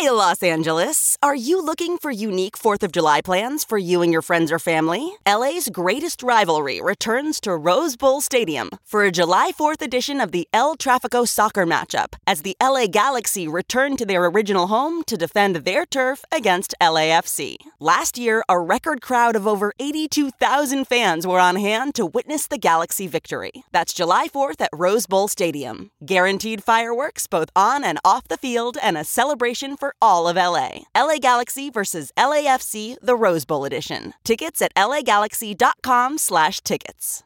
Hey, Los Angeles. Are you looking for unique 4th of July plans for you and your friends or family? LA's greatest rivalry returns to Rose Bowl Stadium for a July 4th edition of the El Tráfico soccer matchup as the LA Galaxy return to their original home to defend their turf against LAFC. Last year, a record crowd of over 82,000 fans were on hand to witness the Galaxy victory. That's July 4th at Rose Bowl Stadium. Guaranteed fireworks both on and off the field and a celebration for all of LA. LA Galaxy versus LAFC, the Rose Bowl edition. Tickets at lagalaxy.com/tickets.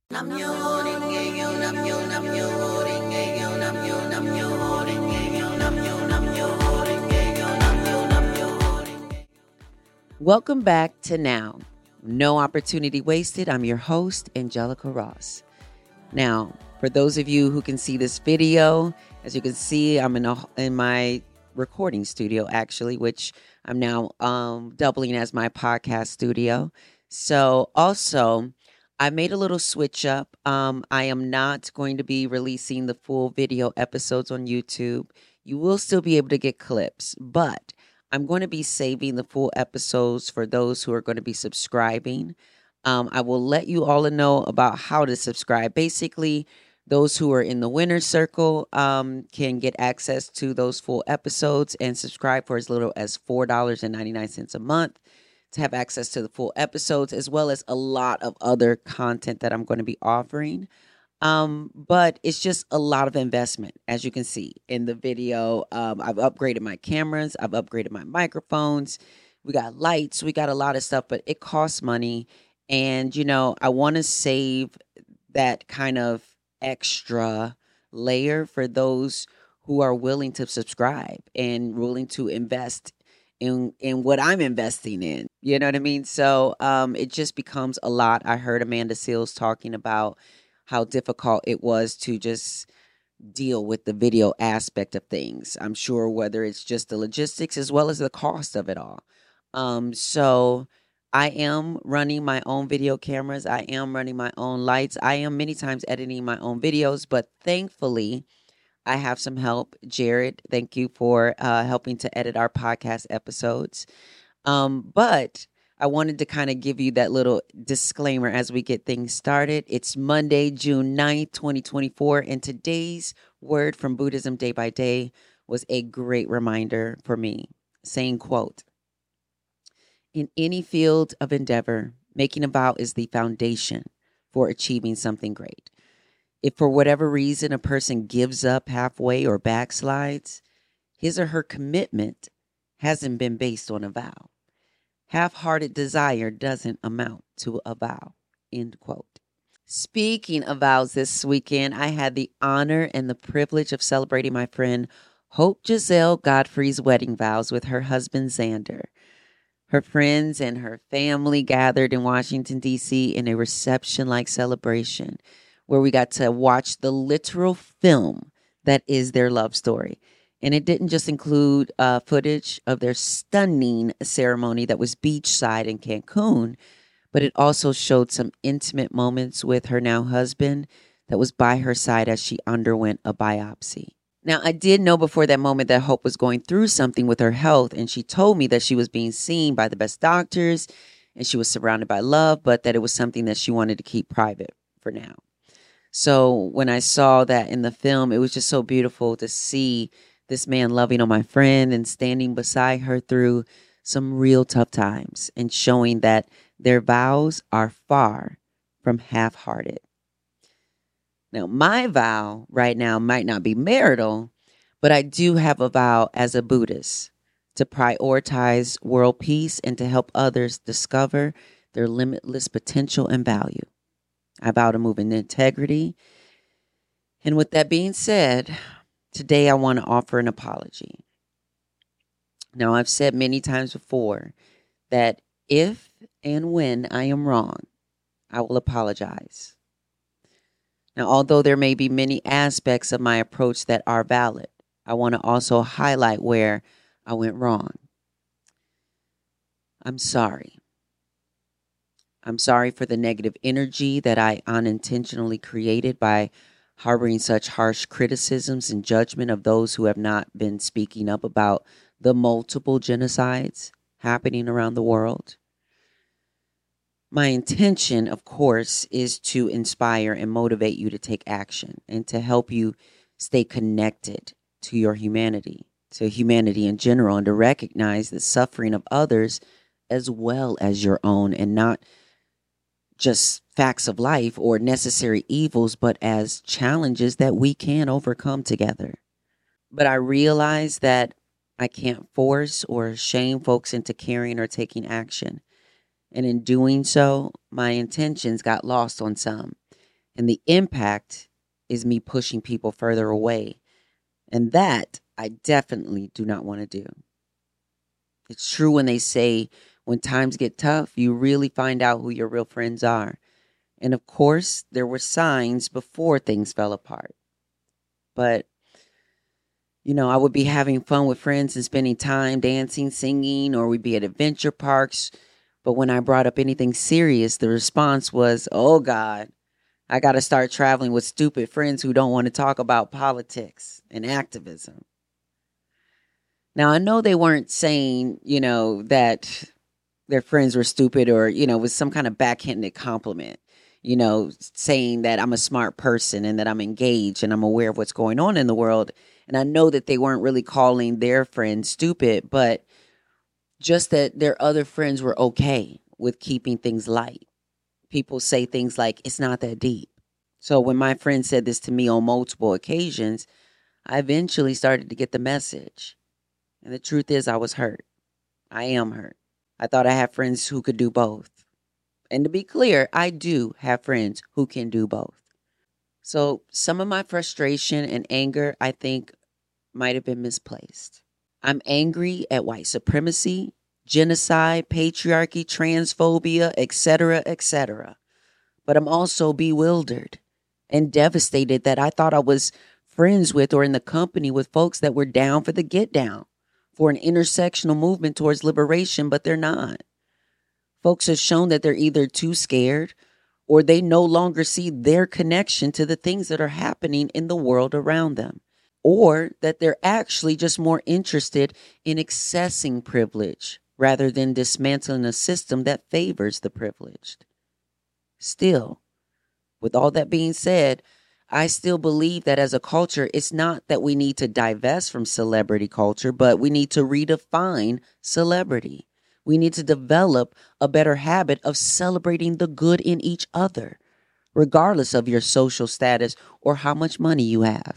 Welcome back to Now. No opportunity wasted. I'm your host, Angelica Ross. Now, for those of you who can see this video, as you can see, I'm in my recording studio, actually, which I'm now doubling as my podcast studio. So also, I made a little switch up. I am not going to be releasing the full video episodes on YouTube. You will still be able to get clips, but I'm going to be saving the full episodes for those who are going to be subscribing. I will let you all know about how to subscribe. Basically, those who are in the winner's circle can get access to those full episodes and subscribe for as little as $4.99 a month to have access to the full episodes, as well as a lot of other content that I'm going to be offering. But it's just a lot of investment, as you can see in the video. I've upgraded my cameras. I've upgraded my microphones. We got lights. We got a lot of stuff, but it costs money. And, I want to save that kind of extra layer for those who are willing to subscribe and willing to invest in what I'm investing in. You know what I mean? So it just becomes a lot. I heard Amanda Seales talking about how difficult it was to just deal with the video aspect of things. I'm sure whether it's just the logistics as well as the cost of it all. So I am running my own video cameras. I am running my own lights. I am many times editing my own videos, but thankfully I have some help. Jared, thank you for helping to edit our podcast episodes. But I wanted to kind of give you that little disclaimer as we get things started. It's Monday, June 9th, 2024, and today's word from Buddhism Day by Day was a great reminder for me, saying, quote, "In any field of endeavor, making a vow is the foundation for achieving something great. If for whatever reason a person gives up halfway or backslides, his or her commitment hasn't been based on a vow. Half-hearted desire doesn't amount to a vow." End quote. Speaking of vows, this weekend, I had the honor and the privilege of celebrating my friend Hope Giselle Godfrey's wedding vows with her husband, Xander. Her friends and her family gathered in Washington, D.C. in a reception-like celebration where we got to watch the literal film that is their love story. And it didn't just include footage of their stunning ceremony that was beachside in Cancun, but it also showed some intimate moments with her now husband that was by her side as she underwent a biopsy. Now, I did know before that moment that Hope was going through something with her health, and she told me that she was being seen by the best doctors and she was surrounded by love, but that it was something that she wanted to keep private for now. So when I saw that in the film, it was just so beautiful to see this man loving on my friend and standing beside her through some real tough times and showing that their vows are far from half-hearted. Now, my vow right now might not be marital, but I do have a vow as a Buddhist to prioritize world peace and to help others discover their limitless potential and value. I vow to move in integrity. And with that being said, today I want to offer an apology. Now, I've said many times before that if and when I am wrong, I will apologize. Now, although there may be many aspects of my approach that are valid, I want to also highlight where I went wrong. I'm sorry. I'm sorry for the negative energy that I unintentionally created by harboring such harsh criticisms and judgment of those who have not been speaking up about the multiple genocides happening around the world. My intention, of course, is to inspire and motivate you to take action and to help you stay connected to your humanity, to humanity in general, and to recognize the suffering of others as well as your own, and not just facts of life or necessary evils, but as challenges that we can overcome together. But I realize that I can't force or shame folks into caring or taking action. And in doing so, my intentions got lost on some. And the impact is me pushing people further away. And that I definitely do not want to do. It's true when they say when times get tough, you really find out who your real friends are. And of course, there were signs before things fell apart. But, I would be having fun with friends and spending time dancing, singing, or we'd be at adventure parks. But when I brought up anything serious, the response was, oh God, I got to start traveling with stupid friends who don't want to talk about politics and activism. Now, I know they weren't saying, that their friends were stupid or, with some kind of backhanded compliment, saying that I'm a smart person and that I'm engaged and I'm aware of what's going on in the world. And I know that they weren't really calling their friends stupid, but just that their other friends were okay with keeping things light. People say things like, it's not that deep. So when my friend said this to me on multiple occasions, I eventually started to get the message. And the truth is, I was hurt. I am hurt. I thought I had friends who could do both. And to be clear, I do have friends who can do both. So some of my frustration and anger, I think, might have been misplaced. I'm angry at white supremacy, genocide, patriarchy, transphobia, etc., etc. But I'm also bewildered and devastated that I thought I was friends with or in the company with folks that were down for the get down, for an intersectional movement towards liberation, but they're not. Folks have shown that they're either too scared or they no longer see their connection to the things that are happening in the world around them, or that they're actually just more interested in accessing privilege rather than dismantling a system that favors the privileged. Still, with all that being said, I still believe that as a culture, it's not that we need to divest from celebrity culture, but we need to redefine celebrity. We need to develop a better habit of celebrating the good in each other, regardless of your social status or how much money you have.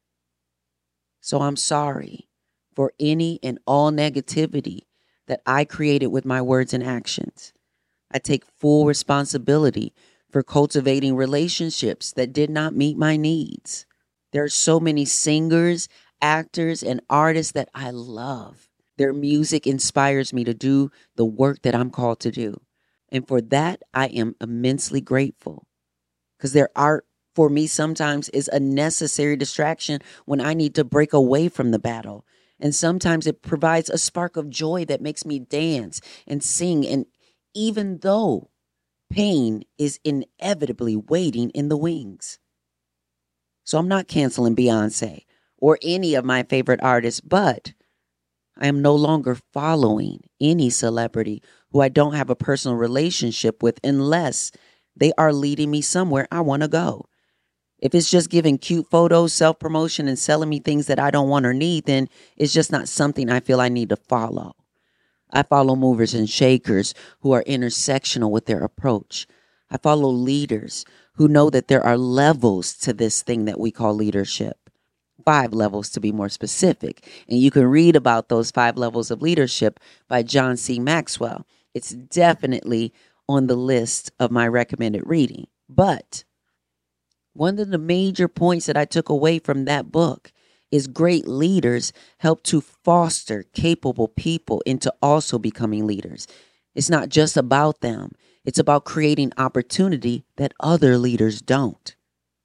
So I'm sorry for any and all negativity that I created with my words and actions. I take full responsibility for cultivating relationships that did not meet my needs. There are so many singers, actors, and artists that I love. Their music inspires me to do the work that I'm called to do. And for that, I am immensely grateful, because their art for me sometimes is a necessary distraction when I need to break away from the battle. And sometimes it provides a spark of joy that makes me dance and sing. And even though pain is inevitably waiting in the wings. So I'm not canceling Beyonce or any of my favorite artists, but I am no longer following any celebrity who I don't have a personal relationship with unless they are leading me somewhere I want to go. If it's just giving cute photos, self-promotion, and selling me things that I don't want or need, then it's just not something I feel I need to follow. I follow movers and shakers who are intersectional with their approach. I follow leaders who know that there are levels to this thing that we call leadership. 5 levels to be more specific. And you can read about those 5 levels of leadership by John C. Maxwell. It's definitely on the list of my recommended reading. But one of the major points that I took away from that book is great leaders help to foster capable people into also becoming leaders. It's not just about them. It's about creating opportunity that other leaders don't.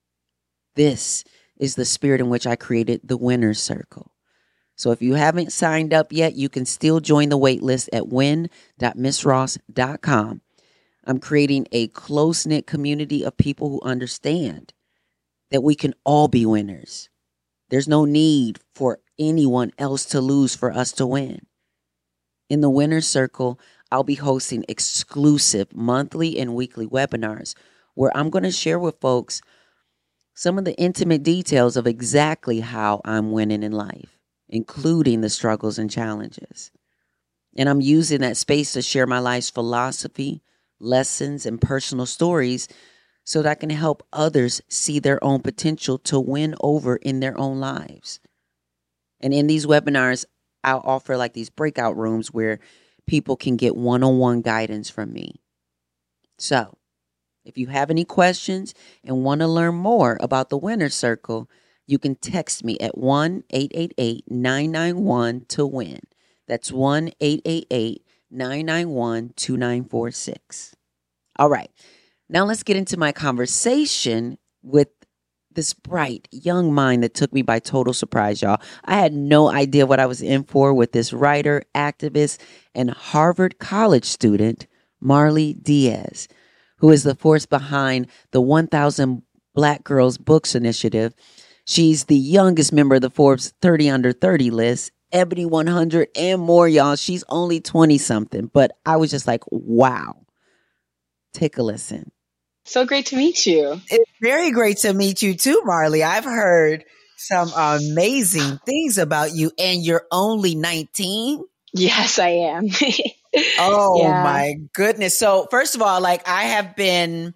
This is the spirit in which I created the Winner's Circle. So if you haven't signed up yet, you can still join the wait list at win.missross.com. I'm creating a close-knit community of people who understand that we can all be winners. There's no need for anyone else to lose for us to win. In the Winner's Circle, I'll be hosting exclusive monthly and weekly webinars where I'm going to share with folks some of the intimate details of exactly how I'm winning in life, including the struggles and challenges. And I'm using that space to share my life's philosophy, lessons, and personal stories so that I can help others see their own potential to win over in their own lives. And in these webinars, I'll offer like these breakout rooms where people can get one-on-one guidance from me. So, if you have any questions and want to learn more about the Winner's Circle, you can text me at 1-888-991-TO-WIN. That's 1-888-991-2946. All right. Now let's get into my conversation with this bright young mind that took me by total surprise, y'all. I had no idea what I was in for with this writer, activist, and Harvard College student, Marley Diaz, who is the force behind the 1,000 Black Girls Books Initiative. She's the youngest member of the Forbes 30 Under 30 list, Ebony 100, and more, y'all. She's only 20-something, but I was just like, wow. Take a listen. So great to meet you. It's very great to meet you too, Marley. I've heard some amazing things about you, and you're only 19. Yes, I am. Oh Yeah. my goodness. So first of all, like I have been,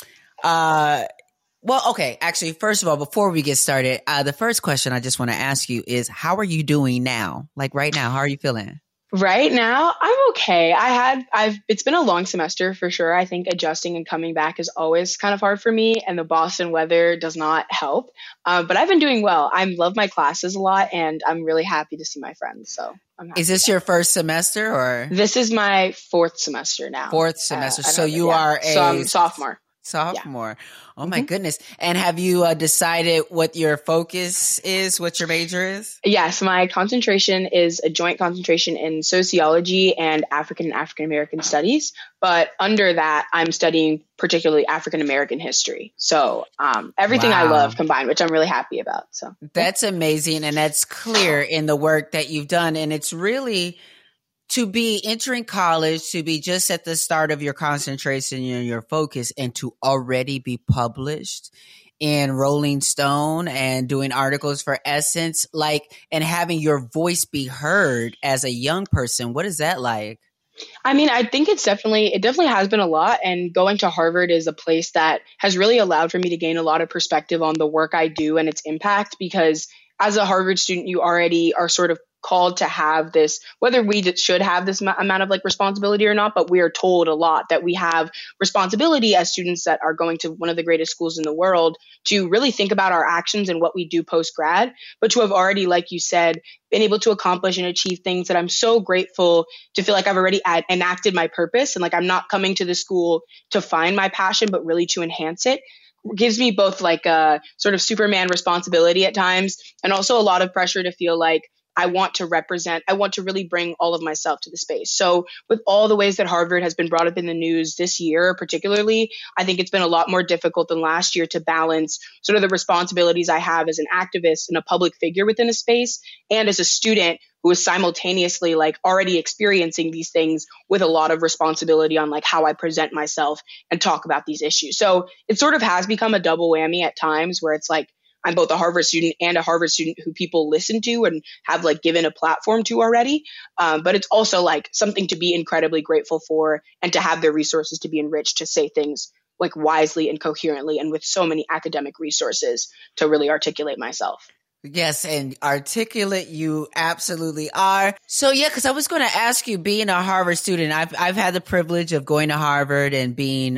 actually, first of all, before we get started, the first question I just want to ask you is, how are you doing now? Like right now, how are you feeling? Right now, I'm okay. It's been a long semester for sure. I think adjusting and coming back is always kind of hard for me, and the Boston weather does not help. But I've been doing well. I love my classes a lot, and I'm really happy to see my friends. So I'm happy. Is this your first semester or? This is my fourth semester now. Fourth semester. So Harvard, you are So I'm sophomore. Sophomore. Oh my goodness. And have you decided what your focus is, what your major is? Yes, my concentration is a joint concentration in sociology and African-American studies. But under that, I'm studying particularly African-American history. So everything I love combined, which I'm really happy about. So that's amazing. And that's clear in the work that you've done. And it's really to be entering college, to be just at the start of your concentration and your focus, and to already be published in Rolling Stone and doing articles for Essence, and having your voice be heard as a young person. What is that like? I mean, I think it definitely has been a lot. And going to Harvard is a place that has really allowed for me to gain a lot of perspective on the work I do and its impact, because as a Harvard student, you already are sort of called to have this, whether we should have this amount of responsibility or not, but we are told a lot that we have responsibility as students that are going to one of the greatest schools in the world to really think about our actions and what we do post-grad, but to have already, like you said, been able to accomplish and achieve things that I'm so grateful to feel like I've already enacted my purpose. And I'm not coming to the school to find my passion, but really to enhance it. Gives me both a sort of Superman responsibility at times, and also a lot of pressure to feel like I want to really bring all of myself to the space. So with all the ways that Harvard has been brought up in the news this year, particularly, I think it's been a lot more difficult than last year to balance sort of the responsibilities I have as an activist and a public figure within a space, and as a student who is simultaneously already experiencing these things with a lot of responsibility on how I present myself and talk about these issues. So it sort of has become a double whammy at times, where it's I'm both a Harvard student and a Harvard student who people listen to and have given a platform to already. But it's also something to be incredibly grateful for, and to have the resources to be enriched to say things wisely and coherently, and with so many academic resources to really articulate myself. Yes, and articulate you absolutely are. So yeah, because I was going to ask you, being a Harvard student, I've had the privilege of going to Harvard and being,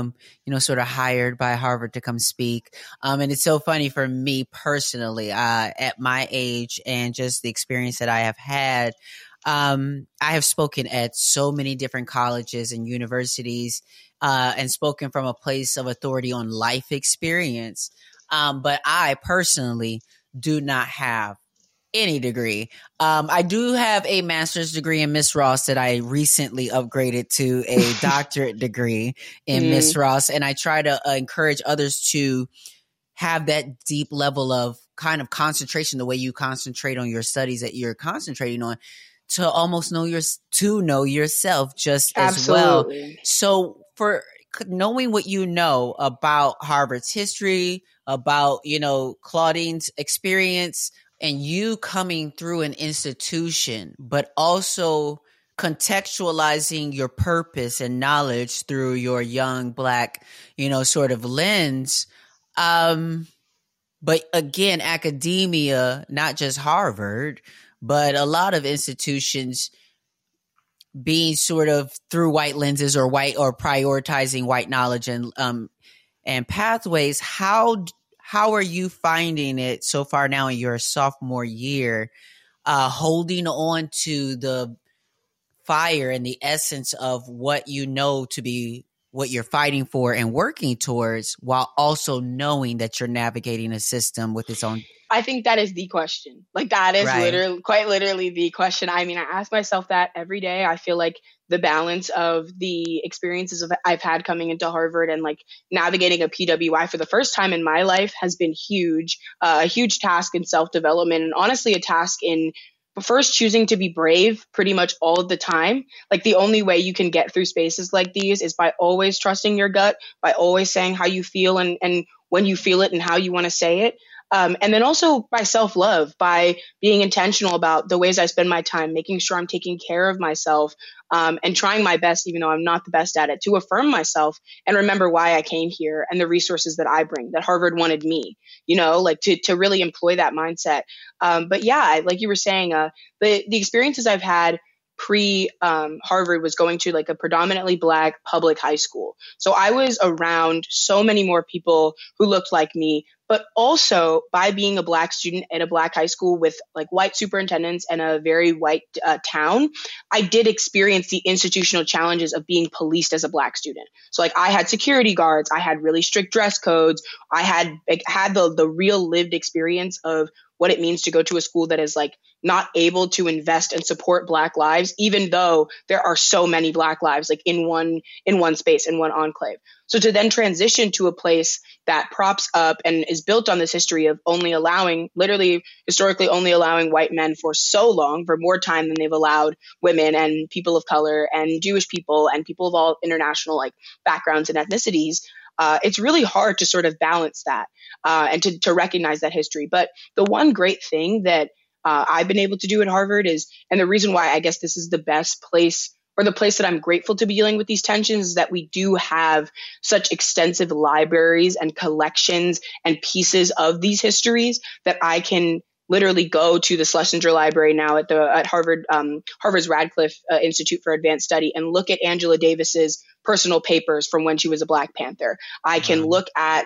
sort of hired by Harvard to come speak. And it's so funny for me personally, at my age and just the experience that I have had. I have spoken at so many different colleges and universities, and spoken from a place of authority on life experience. But I personally do not have any degree. I do have a master's degree in Miss Ross that I recently upgraded to a doctorate degree in Miss Ross. And I try to encourage others to have that deep level of kind of concentration, the way you concentrate on your studies that you're concentrating on, to almost know yourself just as well. So for knowing what you know about Harvard's history, about, Claudine's experience, and you coming through an institution, but also contextualizing your purpose and knowledge through your young Black, sort of lens. But again, academia, not just Harvard, but a lot of institutions being sort of through white lenses or prioritizing white knowledge and pathways. How are you finding it so far now in your sophomore year, holding on to the fire and the essence of what you know to be what you're fighting for and working towards, while also knowing that you're navigating a system with its own? I think that is the question. Like, that is quite literally the question. I mean, I ask myself that every day. I feel like the balance of the experiences I've had coming into Harvard and like navigating a PWI for the first time in my life has been huge, a huge task in self-development, and honestly a task in first choosing to be brave pretty much all of the time. Like, the only way you can get through spaces like these is by always trusting your gut, by always saying how you feel and when you feel it and how you want to say it. And then also by self-love, by being intentional about the ways I spend my time, making sure I'm taking care of myself, and trying my best, even though I'm not the best at it, to affirm myself and remember why I came here and the resources that I bring, that Harvard wanted me, like to really employ that mindset. But yeah, like you were saying, the experiences I've had Harvard was going to like a predominantly Black public high school. So I was around so many more people who looked like me, but also by being a Black student at a Black high school with like white superintendents and a very white town, I did experience the institutional challenges of being policed as a Black student. So like, I had security guards, I had really strict dress codes, I had the real lived experience of what it means to go to a school that is like not able to invest and support Black lives, even though there are so many Black lives like in one space, in one enclave. So to then transition to a place that props up and is built on this history of historically only allowing white men for so long, for more time than they've allowed women and people of color and Jewish people and people of all international like backgrounds and ethnicities, it's really hard to sort of balance that and to recognize that history. But the one great thing that I've been able to do at Harvard is, and the reason why I guess this is the best place, or the place that I'm grateful to be dealing with these tensions, is that we do have such extensive libraries and collections and pieces of these histories that I can literally go to the Schlesinger Library now at Harvard, Harvard's Radcliffe Institute for Advanced Study, and look at Angela Davis's personal papers from when she was a Black Panther. I can look at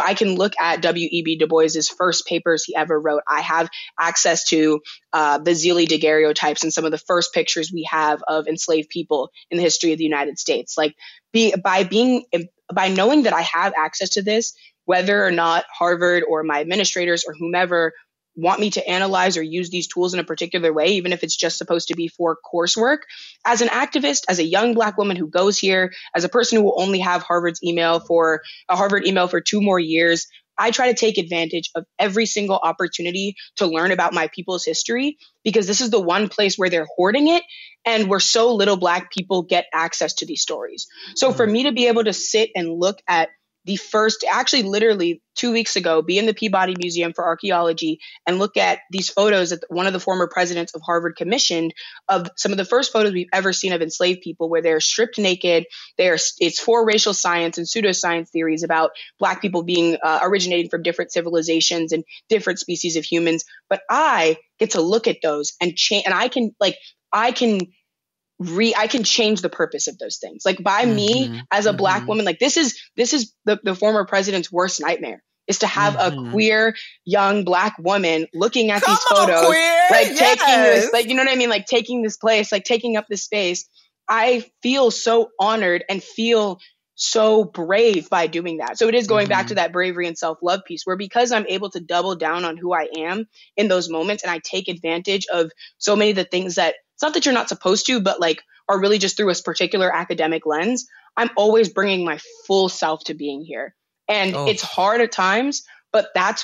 W.E.B. Du Bois's first papers he ever wrote. I have access to the Zealy daguerreotypes and some of the first pictures we have of enslaved people in the history of the United States. Like, by knowing that I have access to this, whether or not Harvard or my administrators or whomever want me to analyze or use these tools in a particular way, even if it's just supposed to be for coursework. As an activist, as a young Black woman who goes here, as a person who will only have Harvard email for 2 more years, I try to take advantage of every single opportunity to learn about my people's history, because this is the one place where they're hoarding it and where so little Black people get access to these stories. So for me to be able to sit and look at literally 2 weeks ago, be in the Peabody Museum for Archaeology and look at these photos that one of the former presidents of Harvard commissioned, of some of the first photos we've ever seen of enslaved people, where they're stripped naked. It's for racial science and pseudoscience theories about Black people being originating from different civilizations and different species of humans. But I get to look at those and change, and I can change the purpose of those things. Like, by me as a Black woman, like this is the former president's worst nightmare, is to have a queer young Black woman looking at these photos, taking this, like, you know what I mean? Like, taking this place, like taking up this space. I feel so honored and feel so brave by doing that. So it is going back to that bravery and self-love piece, where because I'm able to double down on who I am in those moments, and I take advantage of so many of the things that, it's not that you're not supposed to, but like are really just through a particular academic lens, I'm always bringing my full self to being here. And it's hard at times, but that's what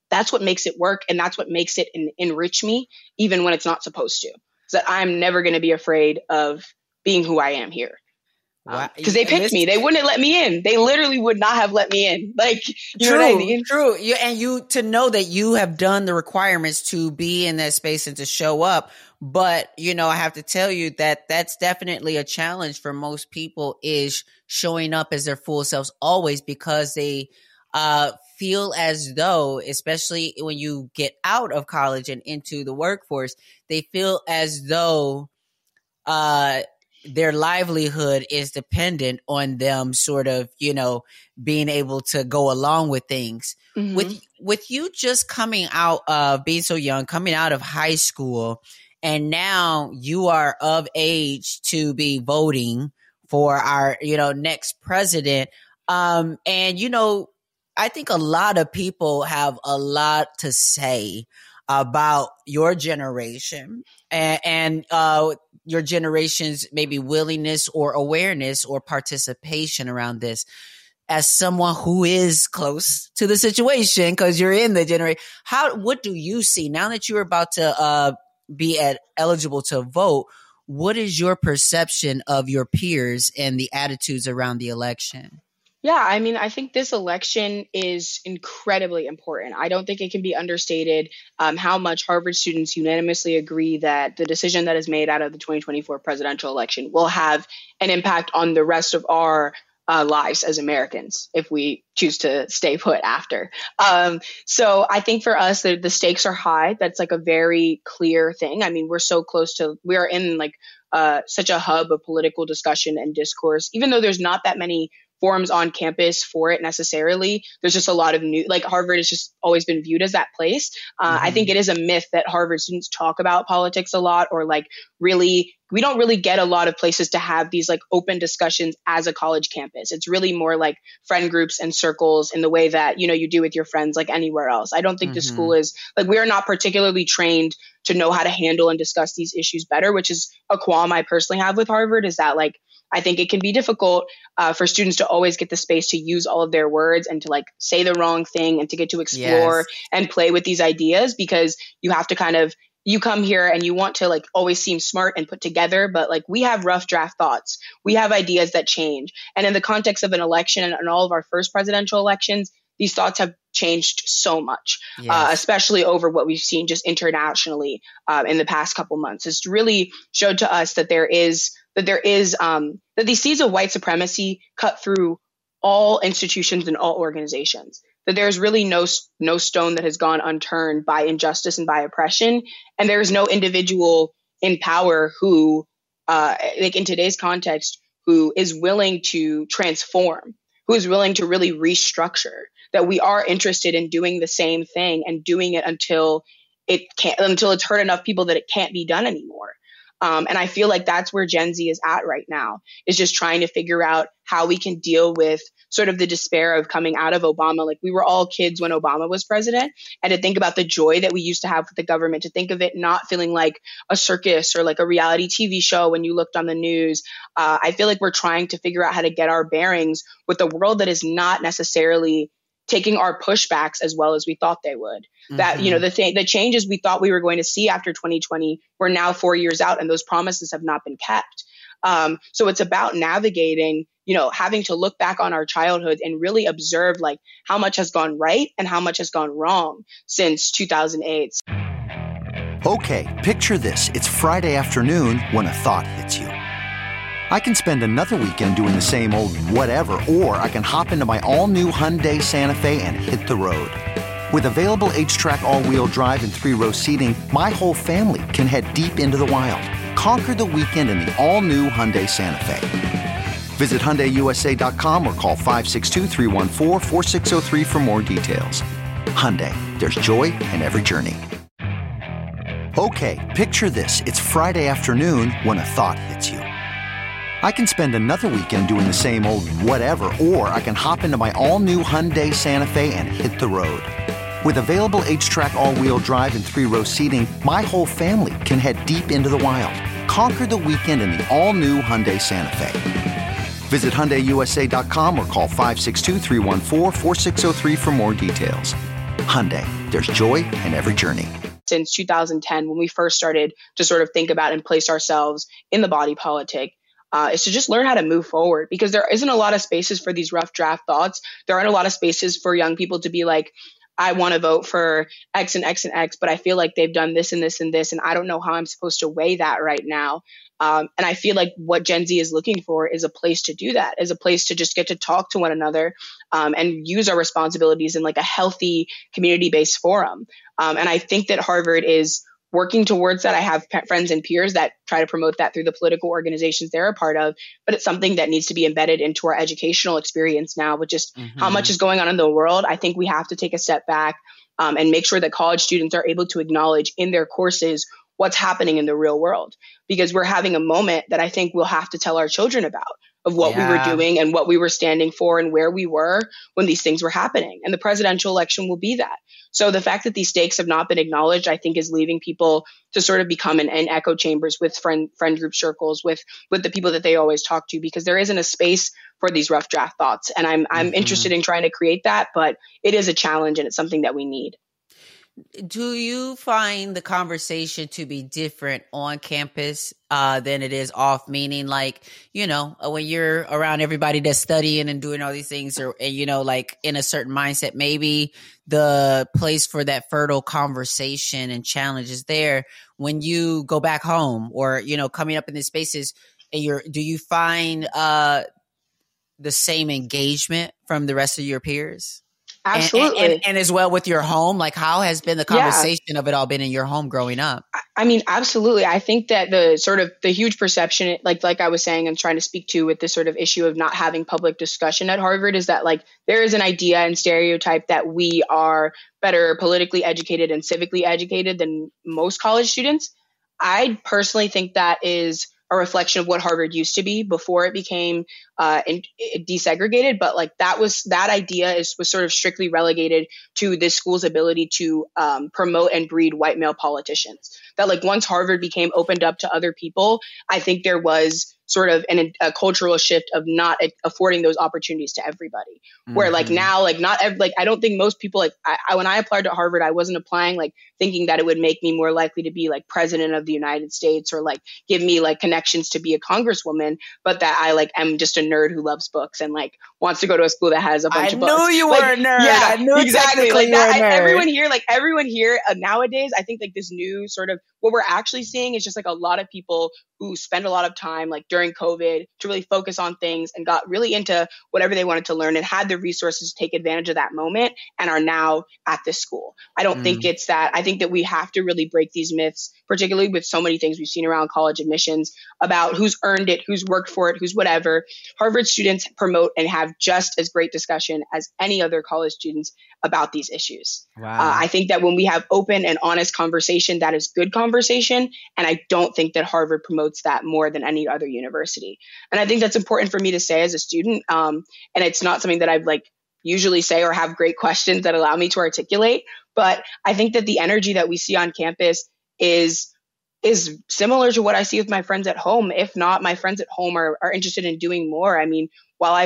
that's what makes it work. And that's what makes it enrich me, even when it's not supposed to. So that I'm never going to be afraid of being who I am here. Because they picked me. They wouldn't let me in. They literally would not have let me in. Like, you know what I mean? True. And you to know that you have done the requirements to be in that space and to show up. But, you know, I have to tell you that that's definitely a challenge for most people, is showing up as their full selves always, because they feel as though, especially when you get out of college and into the workforce, they feel as though their livelihood is dependent on them sort of, you know, being able to go along with things. Mm-hmm. With you just coming out of being so young, coming out of high school, and now you are of age to be voting for our, you know, next president. And, you know, I think a lot of people have a lot to say about your generation and your generation's maybe willingness or awareness or participation around this. As someone who is close to the situation, because you're in the generation, what do you see now that you're about to be eligible to vote? What is your perception of your peers and the attitudes around the election? Yeah, I mean, I think this election is incredibly important. I don't think it can be understated how much Harvard students unanimously agree that the decision that is made out of the 2024 presidential election will have an impact on the rest of our lives as Americans if we choose to stay put after. So I think for us, the stakes are high. That's like a very clear thing. I mean, we are in like such a hub of political discussion and discourse, even though there's not that many forums on campus for it necessarily. There's just a lot of like Harvard has just always been viewed as that place. I think it is a myth that Harvard students talk about politics a lot, or like really, we don't really get a lot of places to have these like open discussions as a college campus. It's really more like friend groups and circles in the way that, you know, you do with your friends like anywhere else. I don't think the school is like, we are not particularly trained to know how to handle and discuss these issues better, which is a qualm I personally have with Harvard, is that like, I think it can be difficult for students to always get the space to use all of their words and to like say the wrong thing and to get to explore and play with these ideas, because you have to kind of, you come here and you want to like always seem smart and put together, but like we have rough draft thoughts. We have ideas that change. And in the context of an election and all of our first presidential elections, these thoughts have changed so much, especially over what we've seen just internationally in the past couple months. It's really showed to us that that these seeds of white supremacy cut through all institutions and all organizations, that there's really no stone that has gone unturned by injustice and by oppression. And there is no individual in power who, like in today's context, who is willing to transform, who is willing to really restructure, that we are interested in doing the same thing and doing it until it's hurt enough people that it can't be done anymore. And I feel like that's where Gen Z is at right now, is just trying to figure out how we can deal with sort of the despair of coming out of Obama. Like, we were all kids when Obama was president, and to think about the joy that we used to have with the government, to think of it not feeling like a circus or like a reality TV show when you looked on the news. I feel like we're trying to figure out how to get our bearings with a world that is not necessarily taking our pushbacks as well as we thought they would. Mm-hmm. That, you know, the changes we thought we were going to see after 2020, we're now 4 years out, and those promises have not been kept. So it's about navigating, you know, having to look back on our childhood and really observe like how much has gone right and how much has gone wrong since 2008. Okay, picture this. It's Friday afternoon when a thought hits you. I can spend another weekend doing the same old whatever, or I can hop into my all-new Hyundai Santa Fe and hit the road. With available H-Track all-wheel drive and 3-row seating, my whole family can head deep into the wild. Conquer the weekend in the all-new Hyundai Santa Fe. Visit HyundaiUSA.com or call 562-314-4603 for more details. Hyundai, there's joy in every journey. Okay, picture this. It's Friday afternoon when a thought hits you. I can spend another weekend doing the same old whatever, or I can hop into my all-new Hyundai Santa Fe and hit the road. With available H-Track all-wheel drive and 3-row seating, my whole family can head deep into the wild. Conquer the weekend in the all-new Hyundai Santa Fe. Visit HyundaiUSA.com or call 562-314-4603 for more details. Hyundai, there's joy in every journey. Since 2010, when we first started to sort of think about and place ourselves in the body politic, is to just learn how to move forward, because there isn't a lot of spaces for these rough draft thoughts. There aren't a lot of spaces for young people to be like, I want to vote for X and X and X, but I feel like they've done this and this and this, and I don't know how I'm supposed to weigh that right now. And I feel like what Gen Z is looking for is a place to do that, is a place to just get to talk to one another and use our responsibilities in like a healthy community-based forum. And I think that Harvard is working towards that. I have friends and peers that try to promote that through the political organizations they're a part of, but it's something that needs to be embedded into our educational experience now with just how much is going on in the world. I think we have to take a step back and make sure that college students are able to acknowledge in their courses what's happening in the real world, because we're having a moment that I think we'll have to tell our children about, of what we were doing and what we were standing for and where we were when these things were happening. And the presidential election will be that. So the fact that these stakes have not been acknowledged, I think, is leaving people to sort of become in echo chambers with friend group circles, with the people that they always talk to, because there isn't a space for these rough draft thoughts. And I'm interested in trying to create that, but it is a challenge and it's something that we need. Do you find the conversation to be different on campus than it is off? Meaning, like, you know, when you're around everybody that's studying and doing all these things, or, you know, like in a certain mindset, maybe the place for that fertile conversation and challenge is there. When you go back home, or, you know, coming up in these spaces, and do you find the same engagement from the rest of your peers? Absolutely. And as well with your home, like how has been the conversation of it all been in your home growing up? I mean, absolutely. I think that the huge perception, like I was saying, and trying to speak to with this sort of issue of not having public discussion at Harvard, is that like there is an idea and stereotype that we are better politically educated and civically educated than most college students. I personally think that is a reflection of what Harvard used to be before it became desegregated. But like that idea was sort of strictly relegated to this school's ability to promote and breed white male politicians. That like once Harvard became opened up to other people, I think there was sort of a cultural shift of not affording those opportunities to everybody. Where like now, like not like I don't think most people, like when I applied to Harvard, I wasn't applying like thinking that it would make me more likely to be like president of the United States, or like give me like connections to be a congresswoman, but that I like am just a nerd who loves books and like wants to go to a school that has a bunch of books. I knew you were a nerd. Yeah, I knew exactly. Like that, everyone here nowadays, I think like this new sort of what we're actually seeing is just like a lot of people who spend a lot of time like during COVID to really focus on things and got really into whatever they wanted to learn and had the resources to take advantage of that moment and are now at this school. I don't think it's that. I think that we have to really break these myths, particularly with so many things we've seen around college admissions about who's earned it, who's worked for it, who's whatever. Harvard students promote and have just as great discussion as any other college students about these issues. Wow. I think that when we have open and honest conversation, that is good conversation. And I don't think that Harvard promotes that more than any other university. And I think that's important for me to say as a student. And it's not something that I've like usually say or have great questions that allow me to articulate. But I think that the energy that we see on campus is similar to what I see with my friends at home. If not, my friends at home are interested in doing more. I mean,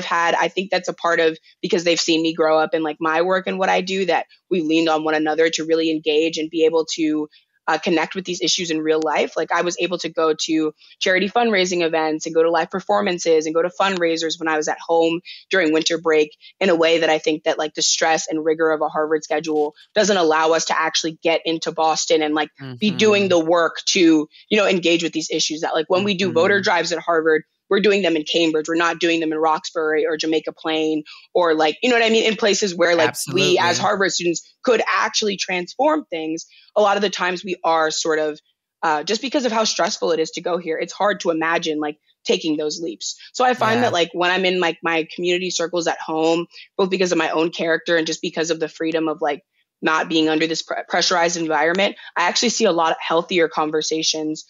I think that's a part of, because they've seen me grow up in like my work and what I do, that we leaned on one another to really engage and be able to connect with these issues in real life. Like I was able to go to charity fundraising events and go to live performances and go to fundraisers when I was at home during winter break, in a way that I think that like the stress and rigor of a Harvard schedule doesn't allow us to actually get into Boston and like be doing the work to, you know, engage with these issues. That like when we do voter drives at Harvard, we're doing them in Cambridge. We're not doing them in Roxbury or Jamaica Plain, or like, you know what I mean? In places where like we as Harvard students could actually transform things. A lot of the times we are sort of, just because of how stressful it is to go here, it's hard to imagine like taking those leaps. So I find that like when I'm in like my community circles at home, both because of my own character and just because of the freedom of like not being under this pressurized environment, I actually see a lot healthier conversations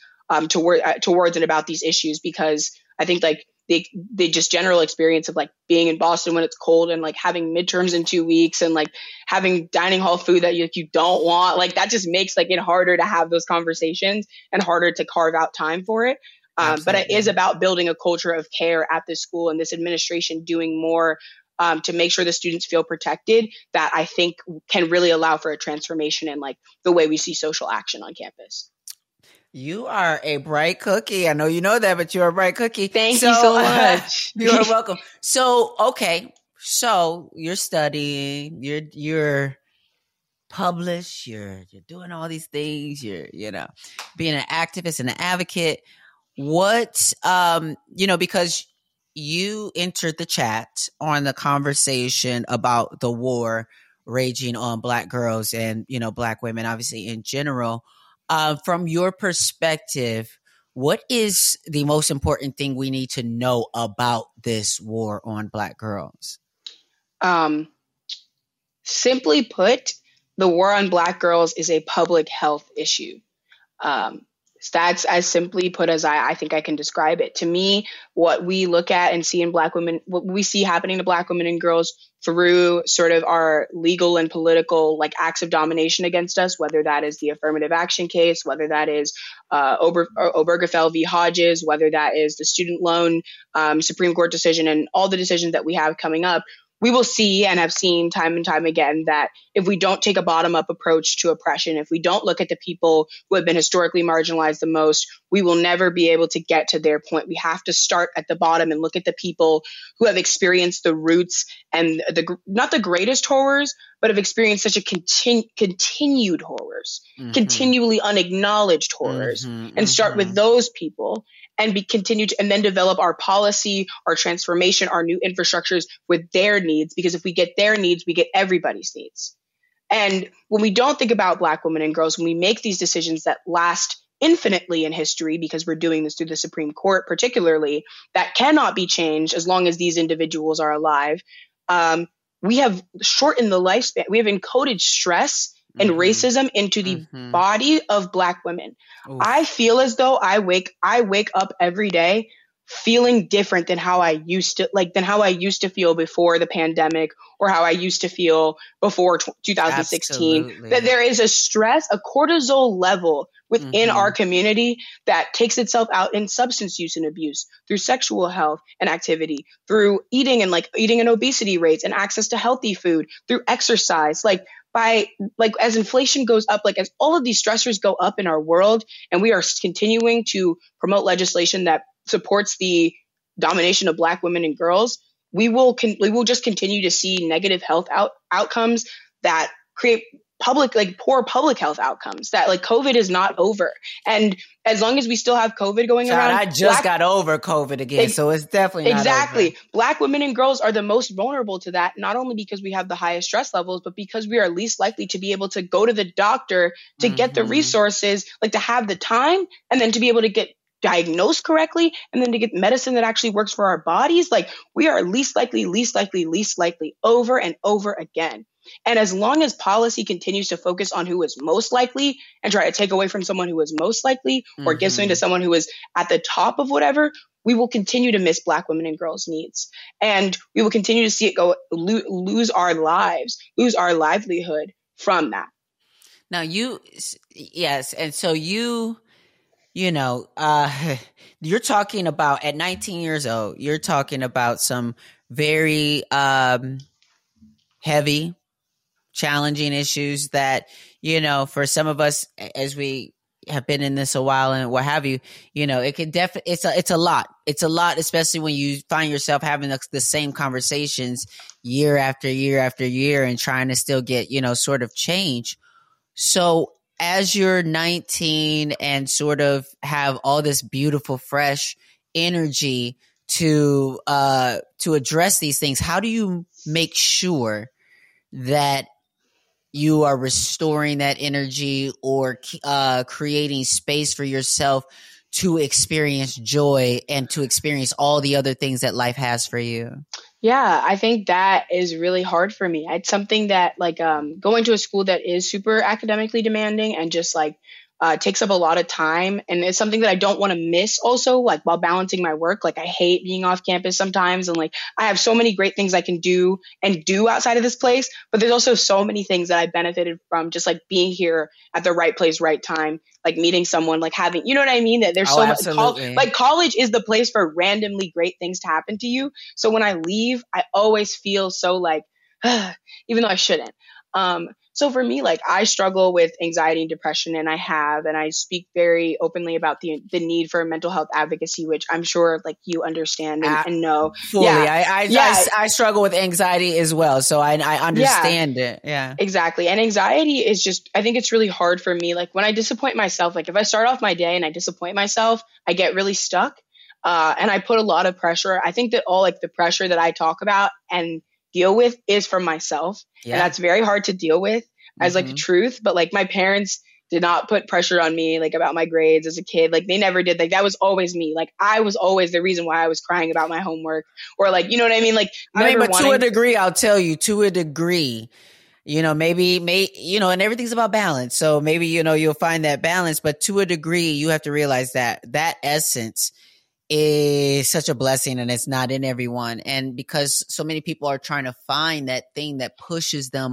towards and about these issues, because I think like the just general experience of like being in Boston when it's cold and like having midterms in 2 weeks and like having dining hall food that you don't want, like that just makes like it harder to have those conversations and harder to carve out time for it. But it is about building a culture of care at this school, and this administration doing more to make sure the students feel protected, that I think can really allow for a transformation in like the way we see social action on campus. You are a bright cookie. I know you know that, but you're a bright cookie. Thank you so much. You are welcome. So, okay. So you're studying, you're published, you're doing all these things, you're, being an activist and an advocate. What, because you entered the chat on the conversation about the war raging on Black girls and, Black women, obviously in general. From your perspective, what is the most important thing we need to know about this war on Black girls? Simply put, the war on Black girls is a public health issue. That's as simply put as I think I can describe it. To me, what we look at and see in Black women, what we see happening to Black women and girls through sort of our legal and political like acts of domination against us, whether that is the affirmative action case, whether that is Obergefell v. Hodges, whether that is the student loan Supreme Court decision, and all the decisions that we have coming up, we will see and have seen time and time again that if we don't take a bottom-up approach to oppression, if we don't look at the people who have been historically marginalized the most, we will never be able to get to their point. We have to start at the bottom and look at the people who have experienced the roots and not the greatest horrors, but have experienced such a continued horrors, continually unacknowledged horrors, and start with those people and continue to, and then develop our policy, our transformation, our new infrastructures with their needs. Because if we get their needs, we get everybody's needs. And when we don't think about Black women and girls, when we make these decisions that last infinitely in history, because we're doing this through the Supreme Court particularly, that cannot be changed as long as these individuals are alive, we have shortened the lifespan. We have encoded stress and racism into the body of Black women. Oof. I feel as though I wake up every day feeling different than how I used to feel before the pandemic, or how I used to feel before 2016. Absolutely. That there is a stress, a cortisol level within our community that takes itself out in substance use and abuse, through sexual health and activity, through eating and obesity rates and access to healthy food, through exercise, as inflation goes up, as all of these stressors go up in our world, and we are continuing to promote legislation that supports the domination of Black women and girls, we will just continue to see negative health outcomes that create poor public health outcomes. That COVID is not over, and as long as we still have COVID going around, I just got over COVID again, so it's definitely not exactly over. Black women and girls are the most vulnerable to that, not only because we have the highest stress levels, but because we are least likely to be able to go to the doctor to get the resources, to have the time, and then to be able to get diagnosed correctly, and then to get medicine that actually works for our bodies. We are least likely over and over again. And as long as policy continues to focus on who is most likely and try to take away from someone who is most likely, or give something to someone who is at the top of whatever, we will continue to miss Black women and girls' needs. And we will continue to see it lose our lives, lose our livelihood from that. Now yes. And so you're talking about, at 19 years old, you're talking about some very heavy, challenging issues that, for some of us, as we have been in this a while and what have you, it can it's a lot. It's a lot, especially when you find yourself having the same conversations year after year after year and trying to still get, sort of change. So as you're 19 and sort of have all this beautiful, fresh energy to address these things, how do you make sure that you are restoring that energy or creating space for yourself to experience joy and to experience all the other things that life has for you? Yeah, I think that is really hard for me. It's something that going to a school that is super academically demanding and just takes up a lot of time, and it's something that I don't want to miss also, like while balancing my work. Like I hate being off campus sometimes, and like I have so many great things I can do outside of this place, but there's also so many things that I benefited from just like being here at the right place, right time, like meeting someone, like having, you know what I mean? That there's so much, like college is the place for randomly great things to happen to you. So when I leave, I always feel so like, even though I shouldn't. So for me, like I struggle with anxiety and depression, and I speak very openly about the need for mental health advocacy, which I'm sure like you understand and know. Fully. Yeah. I struggle with anxiety as well. So I understand it. Yeah, exactly. And anxiety is just, I think it's really hard for me. Like when I disappoint myself, like if I start off my day and I disappoint myself, I get really stuck. And I put a lot of pressure. I think that all like the pressure that I talk about and deal with is from myself. Yeah. And that's very hard to deal with as like the truth. But like my parents did not put pressure on me like about my grades as a kid. Like they never did. Like that was always me. Like I was always the reason why I was crying about my homework, or like, you know what I mean? Like, but to a degree, I'll tell you, to a degree, you know, maybe, and everything's about balance. So maybe, you'll find that balance, but to a degree, you have to realize that essence is such a blessing, and it's not in everyone. And because so many people are trying to find that thing that pushes them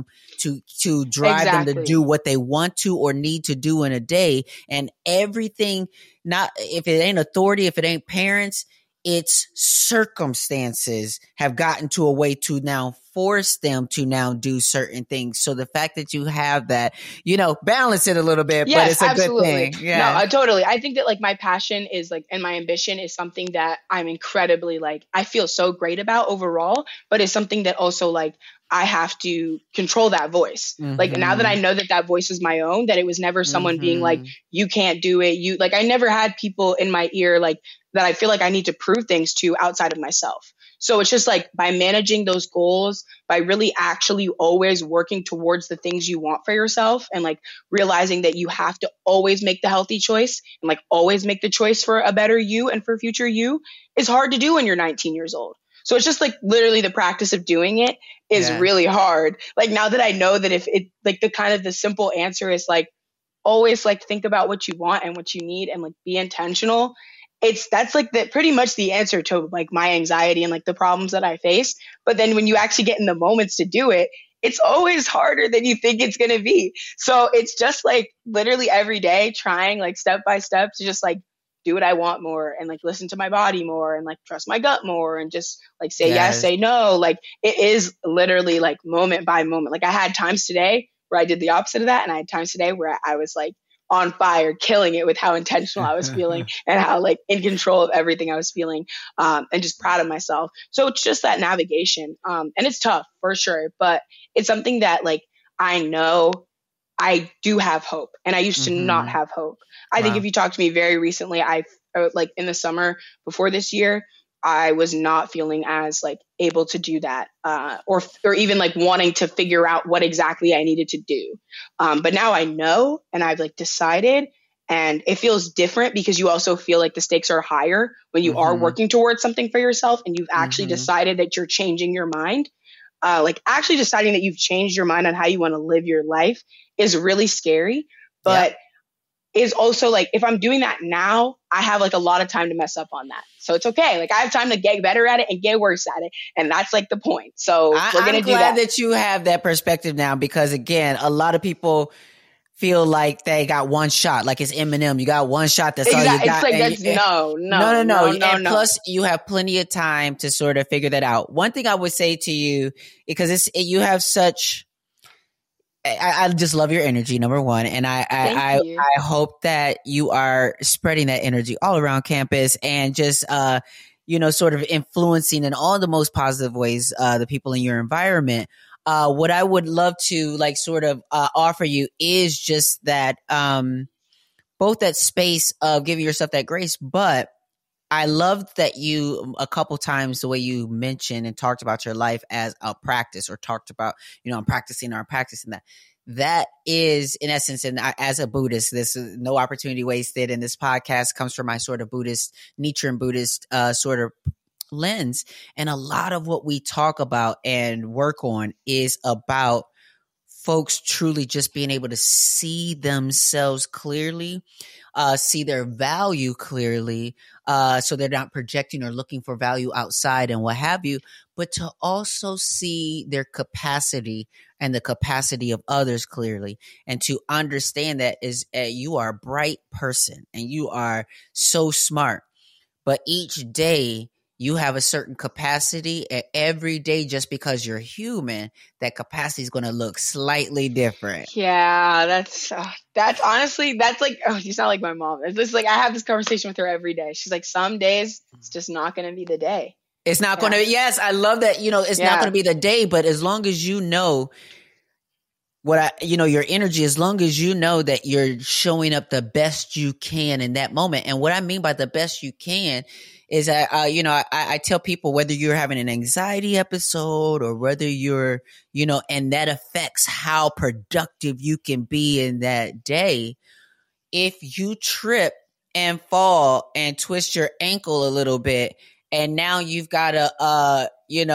to drive them to do what they want to or need to do in a day, and everything, not if it ain't authority, if it ain't parents, it's circumstances have gotten to a way to now force them to now do certain things. So the fact that you have that, balance it a little bit, but it's a good thing. Yeah, no, totally. I think that like my passion is like, and my ambition is something that I'm incredibly like, I feel so great about overall, but it's something that also like, I have to control that voice. Like now that I know that voice is my own, that it was never someone being like, you can't do it. I never had people in my ear like that I feel like I need to prove things to outside of myself. So it's just like by managing those goals, by really actually always working towards the things you want for yourself, and like realizing that you have to always make the healthy choice and like always make the choice for a better you and for future you, is hard to do when you're 19 years old. So it's just like literally the practice of doing it is really hard. Like now that I know that if it like the simple answer is like always like think about what you want and what you need and like be intentional. That's like pretty much the answer to like my anxiety and like the problems that I face. But then when you actually get in the moments to do it, it's always harder than you think it's going to be. So it's just like literally every day trying like step by step to just like do what I want more and like listen to my body more and like trust my gut more and just like say yes, say no. Like it is literally like moment by moment. Like I had times today where I did the opposite of that, and I had times today where I was like on fire, killing it with how intentional I was feeling and how like in control of everything I was feeling, and just proud of myself. So it's just that navigation. And it's tough for sure, but it's something that like I know I do have hope, and I used to not have hope. I think if you talked to me very recently, like in the summer before this year, I was not feeling as like able to do that, or even like wanting to figure out what exactly I needed to do. But now I know, and I've like decided, and it feels different because you also feel like the stakes are higher when you are working towards something for yourself and you've actually decided that you're changing your mind. Like actually deciding that you've changed your mind on how you want to live your life is really scary, but is also like, if I'm doing that now, I have like a lot of time to mess up on that. So it's okay. Like I have time to get better at it and get worse at it. And that's like the point. So we're going to do that. I'm glad that you have that perspective now, because again, a lot of people feel like they got one shot, like it's Eminem. You got one shot. That's all you got. It's like no. Plus, you have plenty of time to sort of figure that out. One thing I would say to you, because you have such, I just love your energy, number one. And I hope that you are spreading that energy all around campus and just, sort of influencing in all the most positive ways, the people in your environment. What I would love to like sort of offer you is just that, both that space of giving yourself that grace, but I loved that you a couple times the way you mentioned and talked about your life as a practice, or talked about, I'm practicing that. That is in essence, and as a Buddhist, this is no opportunity wasted. And this podcast comes from my sort of Buddhist, Nichiren Buddhist sort of lens. And a lot of what we talk about and work on is about folks truly just being able to see themselves clearly, see their value clearly, so they're not projecting or looking for value outside and what have you, but to also see their capacity and the capacity of others clearly, and to understand that you are a bright person and you are so smart, but each day you have a certain capacity, and every day, just because you're human, that capacity is going to look slightly different. Yeah, that's honestly, that's like, oh, you sound like my mom. It's just like, I have this conversation with her every day. She's like, some days it's just not going to be the day. It's not going to, yes, I love that, it's not going to be the day, but as long as you know your energy, as long as you know that you're showing up the best you can in that moment. And what I mean by the best you can is that, I tell people, whether you're having an anxiety episode or whether you're, and that affects how productive you can be in that day. If you trip and fall and twist your ankle a little bit, and now you've got to,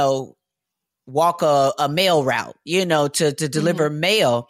walk a mail route, to deliver mail.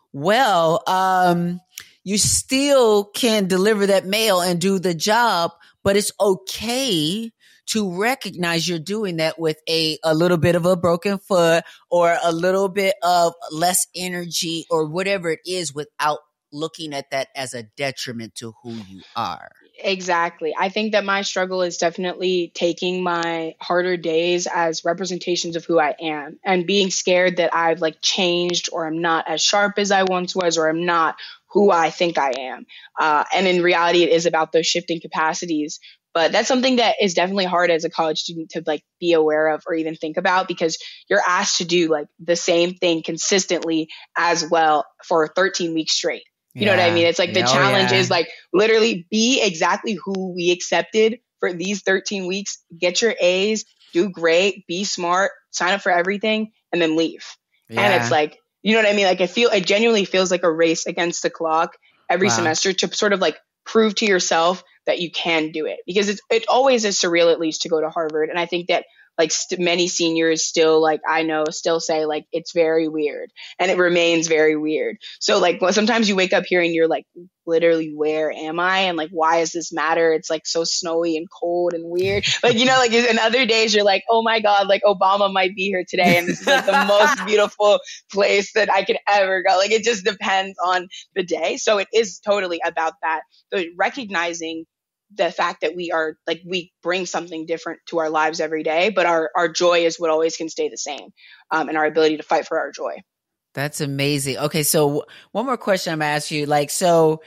Well, you still can deliver that mail and do the job, but it's okay to recognize you're doing that with a little bit of a broken foot or a little bit of less energy or whatever it is, without looking at that as a detriment to who you are. Exactly. I think that my struggle is definitely taking my harder days as representations of who I am, and being scared that I've changed, or I'm not as sharp as I once was, or I'm not who I think I am. And in reality, it is about those shifting capacities. But that's something that is definitely hard as a college student to be aware of or even think about, because you're asked to do the same thing consistently as well for 13 weeks straight. You know what I mean? It's the challenge is literally be exactly who we accepted for these 13 weeks, get your A's, do great, be smart, sign up for everything, and then leave. Yeah. And it's you know what I mean? It genuinely feels like a race against the clock every semester to sort of prove to yourself that you can do it, because it always is surreal, at least, to go to Harvard. And I think that many seniors still still say it's very weird, and it remains very weird. So sometimes you wake up here and you're literally, where am I? And why does this matter? It's so snowy and cold and weird. And other days you're oh my God, Obama might be here today. And this is the most beautiful place that I could ever go. It just depends on the day. So it is totally about that. So recognizing the fact that we are we bring something different to our lives every day, but our joy is what always can stay the same, and our ability to fight for our joy. That's amazing. Okay. So one more question I'm going to ask you, so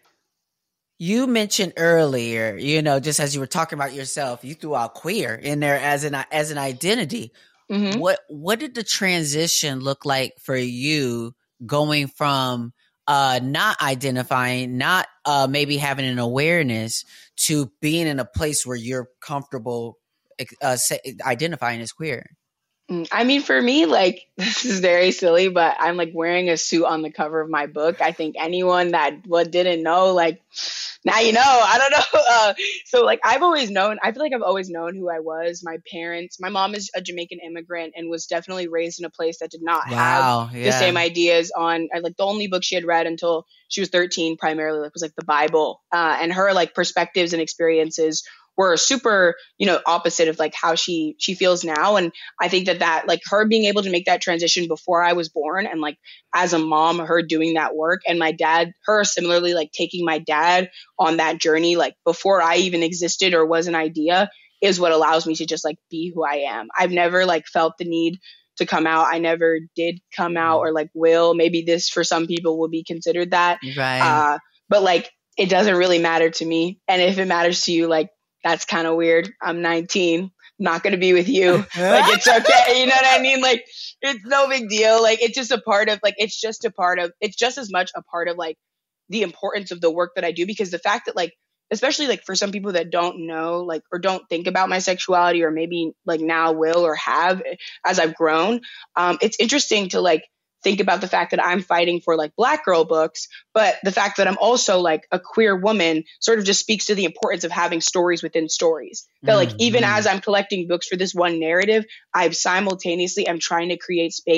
you mentioned earlier, just as you were talking about yourself, you threw out queer in there as an identity. Mm-hmm. What did the transition look like for you, going from not identifying, not maybe having an awareness, to being in a place where you're comfortable identifying as queer? I mean, for me, this is very silly, but I'm wearing a suit on the cover of my book. I think anyone that didn't know, now you know. I don't know. So I've always known, I feel I've always known who I was. My parents, my mom is a Jamaican immigrant and was definitely raised in a place that did not have the same ideas on, the only book she had read until she was 13 primarily was the Bible. And her perspectives and experiences were super, opposite of how she feels now. And I think that her being able to make that transition before I was born, and as a mom, her doing that work, and my dad, her similarly taking my dad on that journey before I even existed or was an idea, is what allows me to just be who I am. I've never felt the need to come out. I never did come out, or will. Maybe this for some people will be considered that. Right. But it doesn't really matter to me. And if it matters to you, that's kind of weird. I'm 19, not going to be with you. It's okay. You know what I mean? It's no big deal. It's just a part of, it's just as much a part of the importance of the work that I do, because the fact that especially for some people that don't know, or don't think about my sexuality, or maybe now will or have as I've grown, it's interesting to think about the fact that I'm fighting for Black girl books, but the fact that I'm also a queer woman sort of just speaks to the importance of having stories within stories. That even as I'm collecting books for this one narrative, I'm trying to create space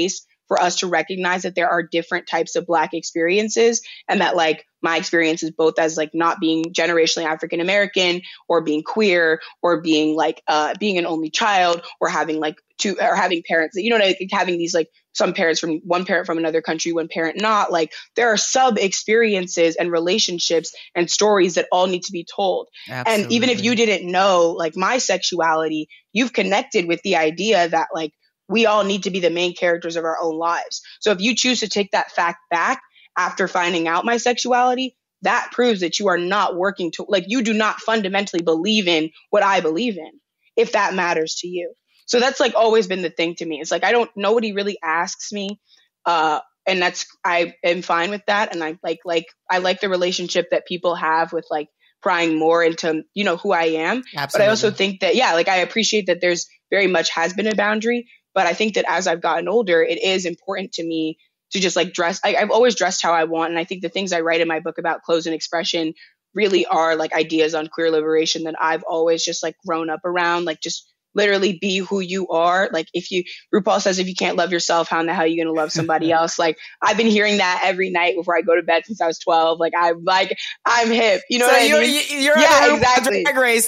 for us to recognize that there are different types of Black experiences, and that like my experience is both as like not being generationally African American, or being queer, or being like being an only child, or having like having parents that, you know, like having these like some parents from one parent from another country, one parent not, like there are sub experiences and relationships and stories that all need to be told. Absolutely. And even if you didn't know like my sexuality, you've connected with the idea that like we all need to be the main characters of our own lives. So if you choose to take that fact back after finding out my sexuality, that proves that you are not working to, like, you do not fundamentally believe in what I believe in, if that matters to you. So that's like always been the thing to me. It's like, nobody really asks me. And I am fine with that. And I like the relationship that people have with like prying more into, you know, who I am. Absolutely. But I also think that, yeah, like I appreciate that there's very much has been a boundary, but I think that as I've gotten older, it is important to me to just like dress. I've always dressed how I want. And I think the things I write in my book about clothes and expression really are like ideas on queer liberation that I've always just like grown up around, like just literally be who you are. Like RuPaul says, if you can't love yourself, how in the hell are you going to love somebody else? Like I've been hearing that every night before I go to bed since I was 12. Like I'm hip. You know so what I mean? You're yeah, exactly. Drag Race.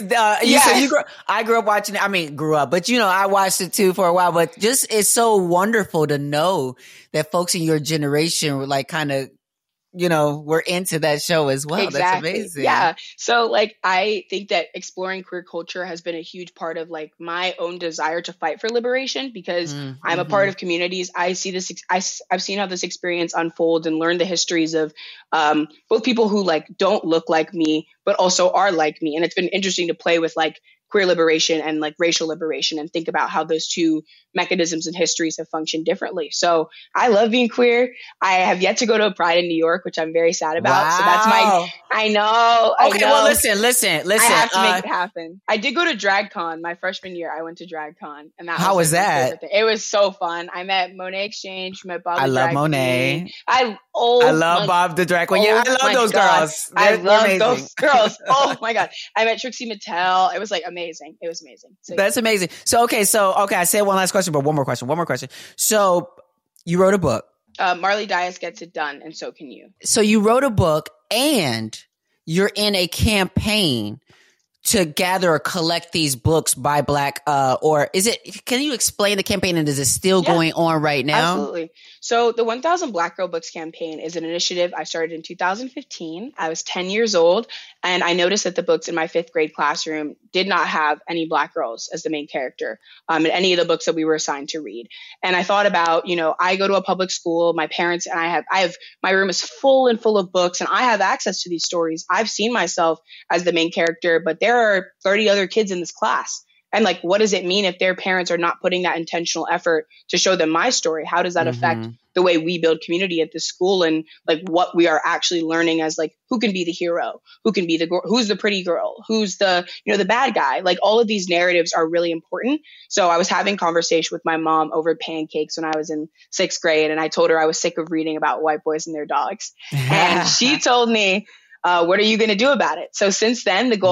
I grew up watching it. I mean, grew up, but you know, I watched it too for a while, but just, it's so wonderful to know that folks in your generation were like kind of, you know, we're into that show as well. Exactly. That's amazing. Yeah. So like, I think that exploring queer culture has been a huge part of like my own desire to fight for liberation, because I'm a part of communities. I see this, I've seen how this experience unfolds and learn the histories of both people who like don't look like me, but also are like me. And it's been interesting to play with like queer liberation and like racial liberation and think about how those two mechanisms and histories have functioned differently. So I love being queer. I have yet to go to a Pride in New York, which I'm very sad about. Wow. So that's I know. Well, listen. I have to make it happen. I did go to DragCon my freshman year. I went to DragCon, and how was that? It was so fun. I met Monet Exchange, met Bob. I love Monet. Queen. I love Bob the drag queen. Yeah, I love those girls. I love those girls. Oh my God. I met Trixie Mattel. It was like amazing. It was amazing. So, that's amazing. So, okay. I said one last question, but one more question. So you wrote a book. Marley Dias Gets It Done, and So Can You. So you wrote a book and you're in a campaign to gather or collect these books by Black, or is it, can you explain the campaign, and is it still going on right now? Absolutely. So the 1000 Black Girl Books campaign is an initiative I started in 2015. I was 10 years old, and I noticed that the books in my 5th grade classroom did not have any Black girls as the main character in any of the books that we were assigned to read. And I thought about, you know, I go to a public school, my parents and I have my room is full of books, and I have access to these stories. I've seen myself as the main character, but there are 30 other kids in this class. And like, what does it mean if their parents are not putting that intentional effort to show them my story? How does that affect the way we build community at the school, and like what we are actually learning as like, who can be the hero? Who can be who's the pretty girl? Who's the, you know, the bad guy? Like all of these narratives are really important. So I was having conversation with my mom over pancakes when I was in 6th grade, and I told her I was sick of reading about white boys and their dogs. And she told me, what are you going to do about it? So since then, the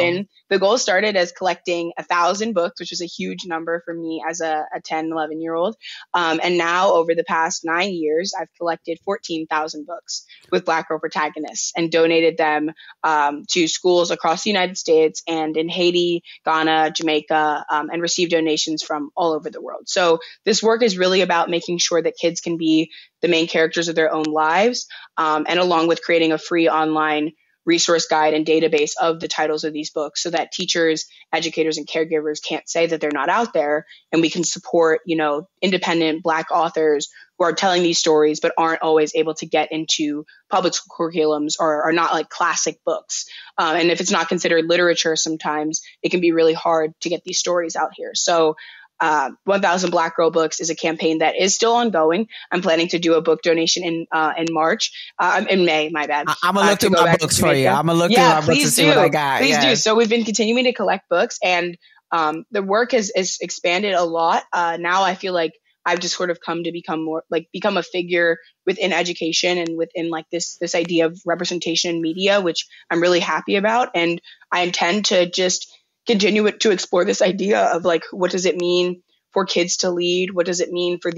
goal started as collecting 1,000 books, which was a huge number for me as a 10, 11-year-old. And now over the past 9 years, I've collected 14,000 books with Black girl protagonists and donated them to schools across the United States and in Haiti, Ghana, Jamaica, and received donations from all over the world. So this work is really about making sure that kids can be the main characters of their own lives, and along with creating a free online resource guide and database of the titles of these books, so that teachers, educators, and caregivers can't say that they're not out there, and we can support, you know, independent Black authors who are telling these stories but aren't always able to get into public school curriculums or are not like classic books. And if it's not considered literature, sometimes it can be really hard to get these stories out here. So 1000 Black Girl Books is a campaign that is still ongoing. I'm planning to do a book donation in March, in May, my bad. I'm going to look through my books for you. I'm going to look through my books to see what I got. Please do. So we've been continuing to collect books, and the work has expanded a lot. Now I feel like I've just sort of come to become a figure within education and within like this idea of representation in media, which I'm really happy about. And I intend to just continue to explore this idea of like, what does it mean for kids to lead? What does it mean for the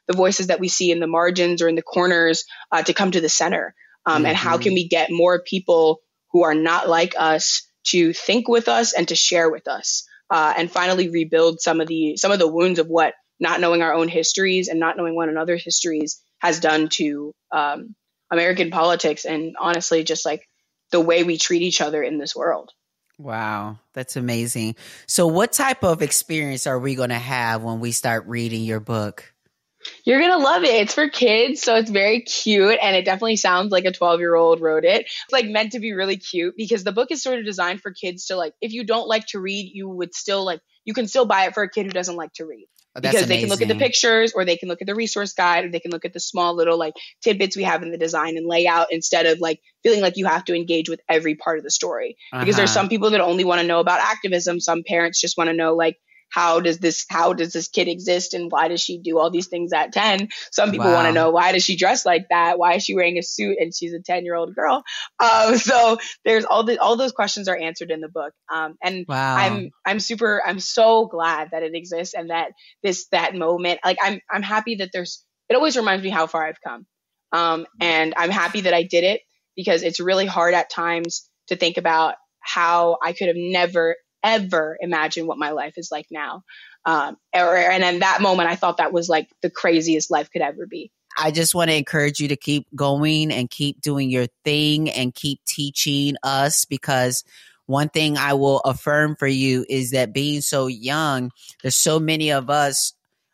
the voices that we see in the margins or in the corners to come to the center. And how can we get more people who are not like us to think with us and to share with us, and finally rebuild some of the wounds of what not knowing our own histories and not knowing one another's histories has done to American politics and honestly just like the way we treat each other in this world. Wow, that's amazing. So what type of experience are we going to have when we start reading your book? You're going to love it. It's for kids, so it's very cute, and it definitely sounds like a 12-year-old wrote it. It's like meant to be really cute because the book is sort of designed for kids to like, if you don't like to read, you can still buy it for a kid who doesn't like to read. Oh, because they can look at the pictures, or they can look at the resource guide, or they can look at the small little like tidbits we have in the design and layout instead of like feeling like you have to engage with every part of the story. Because there's some people that only want to know about activism. Some parents just want to know like, how does this kid exist and why does she do all these things at 10? Some people want to know, why does she dress like that? Why is she wearing a suit and she's a 10-year-old girl? So there's all those questions are answered in the book. And I'm so glad that it exists and that that moment, like I'm happy that it always reminds me how far I've come. And I'm happy that I did it because it's really hard at times to think about how I could have never ever imagine what my life is like now. And in that moment, I thought that was like the craziest life could ever be. I just want to encourage you to keep going and keep doing your thing and keep teaching us, because one thing I will affirm for you is that being so young, there's so many of us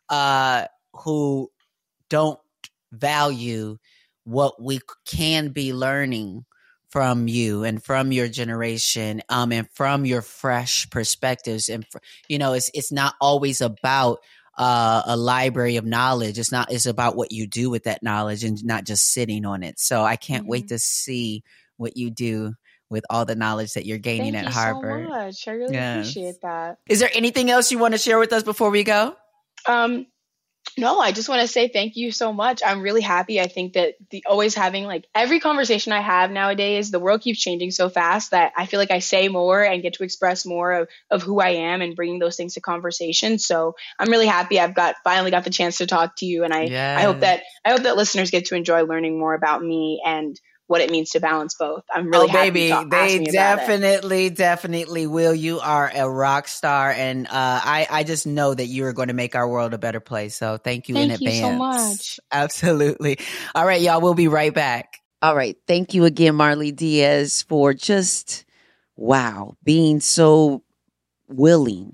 who don't value what we can be learning from you and from your generation, and from your fresh perspectives. And, it's not always about a library of knowledge. It's about what you do with that knowledge and not just sitting on it. So I can't wait to see what you do with all the knowledge that you're gaining at Harvard. Thank you so much. I really appreciate that. Is there anything else you want to share with us before we go? No, I just want to say thank you so much. I'm really happy. I think that always having like every conversation I have nowadays, the world keeps changing so fast that I feel like I say more and get to express more of who I am and bringing those things to conversation. So I'm really happy I've finally got the chance to talk to you. And I hope that listeners get to enjoy learning more about me and what it means to balance both. I'm really happy. They definitely will. You are a rock star, and I just know that you are going to make our world a better place. So thank you in advance. Thank you so much. Absolutely. All right, y'all. We'll be right back. All right. Thank you again, Marley Diaz, for just, being so willing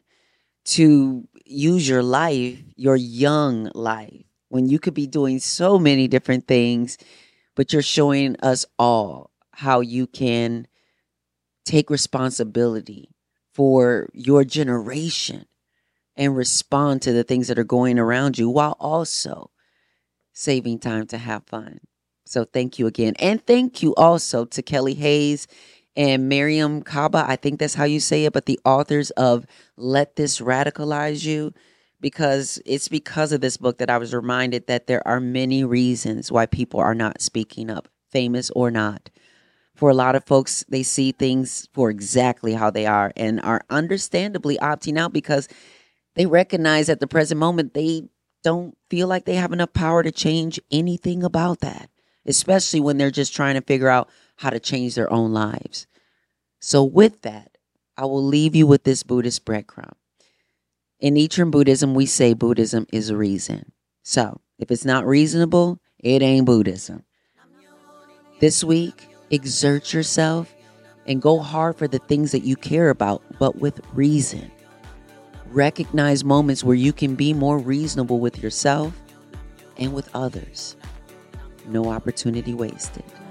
to use your life, your young life, when you could be doing so many different things. But you're showing us all how you can take responsibility for your generation and respond to the things that are going around you while also saving time to have fun. So thank you again. And thank you also to Kelly Hayes and Miriam Kaba. I think that's how you say it, but the authors of Let This Radicalize You. Because it's because of this book that I was reminded that there are many reasons why people are not speaking up, famous or not. For a lot of folks, they see things for exactly how they are and are understandably opting out because they recognize at the present moment they don't feel like they have enough power to change anything about that, especially when they're just trying to figure out how to change their own lives. So with that, I will leave you with this Buddhist breadcrumb. In Nichiren Buddhism, we say Buddhism is reason. So if it's not reasonable, it ain't Buddhism. This week, exert yourself and go hard for the things that you care about, but with reason. Recognize moments where you can be more reasonable with yourself and with others. No opportunity wasted.